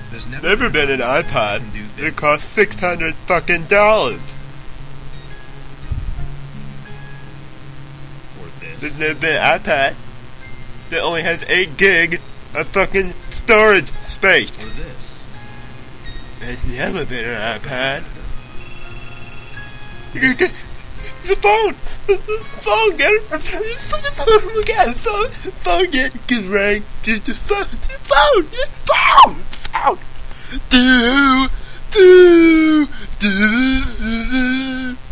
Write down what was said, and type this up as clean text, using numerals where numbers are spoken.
There's never been an iPod. It costs $600 fucking dollars. Or this. There's never been an iPad that only has 8 gig of fucking storage space. Or this. There's never been an iPad. You can get the phone. The phone, get it. The phone, look at the phone. The phone, get rang. Just the phone. The phone. The phone. Phone. Do.